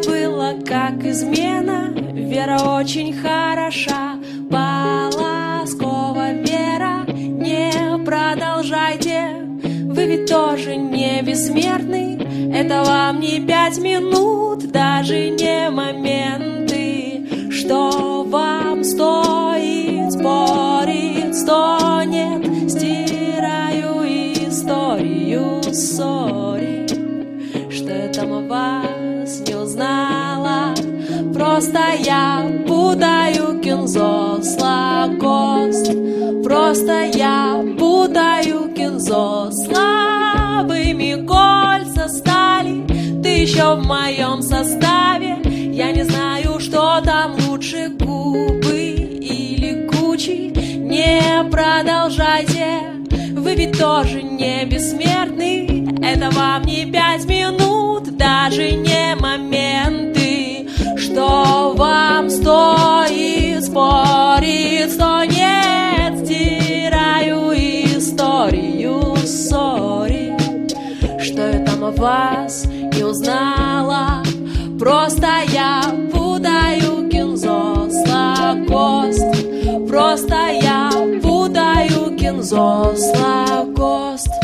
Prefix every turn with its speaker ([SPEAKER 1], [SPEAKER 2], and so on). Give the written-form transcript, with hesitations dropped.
[SPEAKER 1] было как измена. Вера очень хороша, Полоскова Вера, не продолжайте. Вы ведь тоже не бессмертный. Это вам не 5 минут, даже не моменты. Что вам стоит спорить, что нет. Стираю историю, сори, что я там о вас не узнала. Просто я путаю кинзо с лакост. Просто я путаю кинзо. Слабыми кольца стали, ты еще в моем составе. Я не знаю, что там лучше, губы или кучи. Не продолжайте, вы ведь тоже не бессмертный. Это вам не 5 минут, даже не моменты. Что вам стоит спорить, что нет. Стираю историю, сори, что я там о вас не узнала. Просто я путаю кинзо с лакост. Просто я путаю кинзо с лакост.